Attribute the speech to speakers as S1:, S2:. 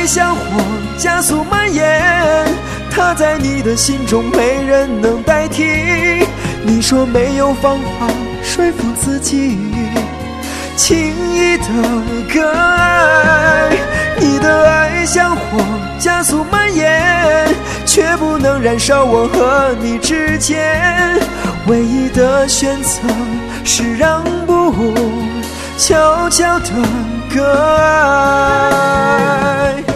S1: 爱像火加速蔓延，它在你的心中没人能代替。你说没有方法说服自己，轻易的更爱。你的爱像火加速蔓延，却不能燃烧我和你之间。唯一的选择是让步，悄悄的更爱。